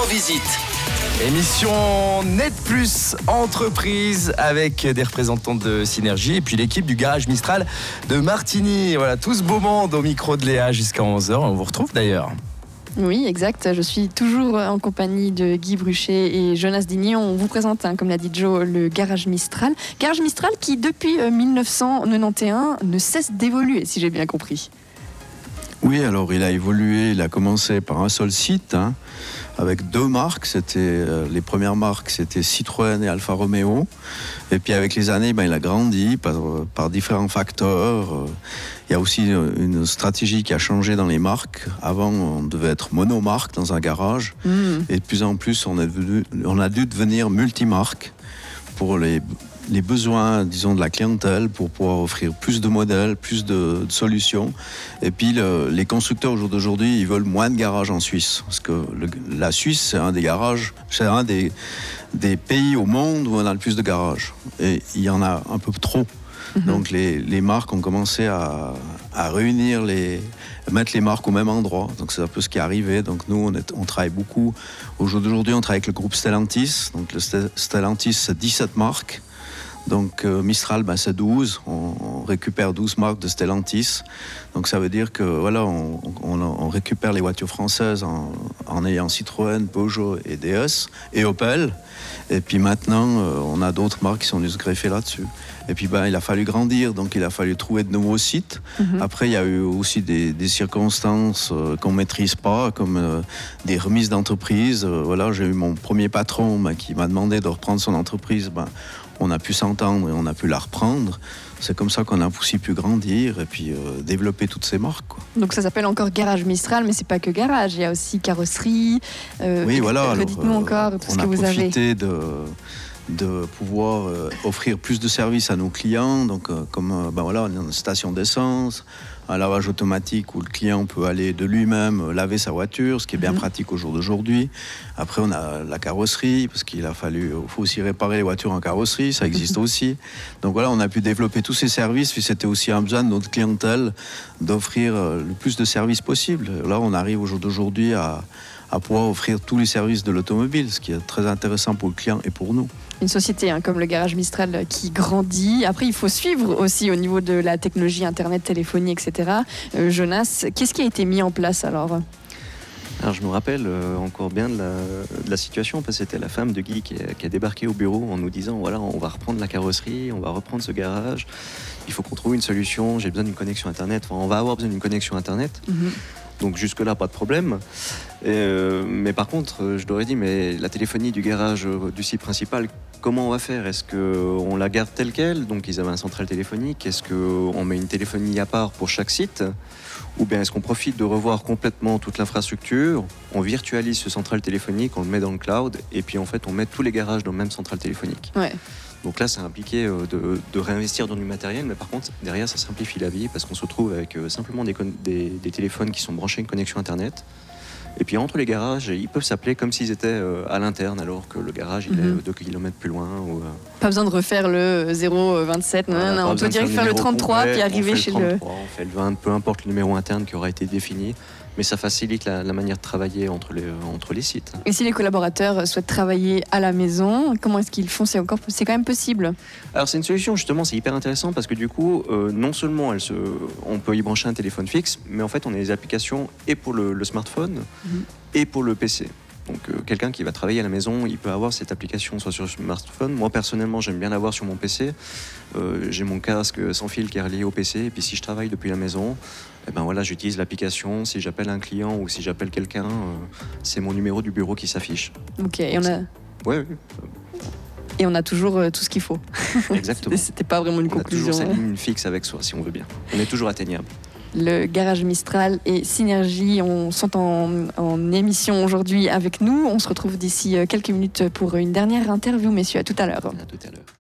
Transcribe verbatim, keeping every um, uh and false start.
visite. Émission Net Plus Entreprise avec des représentants de Synergie et puis l'équipe du Garage Mistral de Martigny. Voilà, tout ce beau monde au micro de Léa jusqu'à onze heures. On vous retrouve d'ailleurs. Oui, exact. Je suis toujours en compagnie de Guy Bruchet et Jonas Digny. On vous présente, hein, comme l'a dit Joe, le Garage Mistral. Garage Mistral qui, depuis dix-neuf cent quatre-vingt-onze, ne cesse d'évoluer, si j'ai bien compris. Oui, alors il a évolué, il a commencé par un seul site, hein, avec deux marques. C'était, euh, les premières marques, c'était Citroën et Alfa Romeo. Et puis avec les années, ben, il a grandi par, par différents facteurs. Il y a aussi une stratégie qui a changé dans les marques. Avant, on devait être monomarque dans un garage. Mmh. Et de plus en plus, on, est devenu, on a dû devenir multimarque pour les... les besoins, disons, de la clientèle pour pouvoir offrir plus de modèles, plus de, de solutions. Et puis, le, les constructeurs, au jour d'aujourd'hui, ils veulent moins de garages en Suisse. Parce que le, la Suisse, c'est un des garages, c'est un des, des pays au monde où on a le plus de garages. Et il y en a un peu trop. Mmh. Donc, les, les marques ont commencé à, à réunir les... mettre les marques au même endroit. Donc c'est un peu ce qui est arrivé. Donc nous, on, est, on travaille beaucoup. Au jour d'aujourd'hui, on travaille avec le groupe Stellantis. Donc le Stellantis, c'est dix-sept marques. Donc euh, Mistral, ben, c'est douze. On, on récupère douze marques de Stellantis. Donc ça veut dire que voilà, on, on, on récupère les voitures françaises en, en ayant Citroën, Peugeot et D S et Opel. Et puis maintenant, euh, on a d'autres marques qui sont venues se greffer là-dessus. Et puis ben, il a fallu grandir, donc il a fallu trouver de nouveaux sites. Mm-hmm. Après, il y a eu aussi des, des circonstances euh, qu'on ne maîtrise pas, comme euh, des remises d'entreprise. Euh, voilà, j'ai eu mon premier patron ben, qui m'a demandé de reprendre son entreprise. Ben, on a pu s'entendre et on a pu la reprendre. C'est comme ça qu'on a aussi pu grandir et puis euh, développer toutes ces marques, quoi. Donc ça s'appelle encore Garage Mistral, mais c'est pas que garage. Il y a aussi carrosserie. Euh, oui, voilà. Dites-nous euh, encore tout ce que vous avez. On a profité de, de pouvoir euh, offrir plus de services à nos clients. Donc, euh, comme euh, ben voilà, on est dans une station d'essence, un lavage automatique où le client peut aller de lui-même laver sa voiture, ce qui est bien mmh. pratique au jour d'aujourd'hui. Après, on a la carrosserie, parce qu'il a fallu, il faut aussi réparer les voitures en carrosserie, ça existe mmh. aussi. Donc voilà, on a pu développer tous ces services, puis c'était aussi un besoin de notre clientèle d'offrir le plus de services possible. Là, on arrive au jour d'aujourd'hui à, à pouvoir offrir tous les services de l'automobile, ce qui est très intéressant pour le client et pour nous. Une société hein, comme le Garage Mistral qui grandit. Après, il faut suivre aussi au niveau de la technologie, Internet, téléphonie, et cetera. Euh, Jonas, qu'est-ce qui a été mis en place alors ? Alors, je me rappelle euh, encore bien de la, de la situation, parce que c'était la femme de Guy qui a, qui a débarqué au bureau en nous disant, voilà, on va reprendre la carrosserie, on va reprendre ce garage, il faut qu'on trouve une solution, j'ai besoin d'une connexion Internet, enfin, on va avoir besoin d'une connexion Internet. Mm-hmm. Donc jusque-là, pas de problème. Et euh, mais par contre, je leur ai dit, mais la téléphonie du garage, euh, du site principal, comment on va faire ? Est-ce qu'on la garde telle quelle ? Donc ils avaient un central téléphonique. Est-ce qu'on met une téléphonie à part pour chaque site ? Ou bien est-ce qu'on profite de revoir complètement toute l'infrastructure ? On virtualise ce central téléphonique, on le met dans le cloud, et puis en fait, on met tous les garages dans le même central téléphonique. Ouais. Donc là, ça impliquait de, de réinvestir dans du matériel, mais par contre, derrière, ça simplifie la vie parce qu'on se retrouve avec simplement des, des, des téléphones qui sont branchés à une connexion Internet. Et puis entre les garages, ils peuvent s'appeler comme s'ils étaient à l'interne, alors que le garage, il mm-hmm. est deux kilomètres plus loin. Ou... Pas besoin de refaire le zéro vingt-sept, non, voilà, non, on peut direct faire le trente-trois, complet, puis arriver chez le... On fait le vingt, peu importe le numéro interne qui aura été défini. Mais ça facilite la, la manière de travailler entre les, entre les sites. Et si les collaborateurs souhaitent travailler à la maison, comment est-ce qu'ils font ? C'est, encore, c'est quand même possible ? Alors c'est une solution, justement, c'est hyper intéressant parce que du coup, euh, non seulement elle se, on peut y brancher un téléphone fixe, mais en fait on a des applications et pour le, le smartphone mmh. et pour le P C. Donc euh, quelqu'un qui va travailler à la maison, il peut avoir cette application soit sur le smartphone. Moi personnellement, j'aime bien l'avoir sur mon P C. Euh, j'ai mon casque sans fil qui est relié au P C. Et puis si je travaille depuis la maison, eh ben voilà, j'utilise l'application. Si j'appelle un client ou si j'appelle quelqu'un, euh, c'est mon numéro du bureau qui s'affiche. Ok, et on a... Ouais, oui. Et on a toujours euh, tout ce qu'il faut. Exactement. C'était pas vraiment une on conclusion. On a toujours cette ligne fixe avec soi, si on veut bien. On est toujours atteignable. Le Garage Mistral et Synergie on, sont en, en émission aujourd'hui avec nous. On se retrouve d'ici quelques minutes pour une dernière interview, messieurs. À tout à l'heure. À tout à l'heure.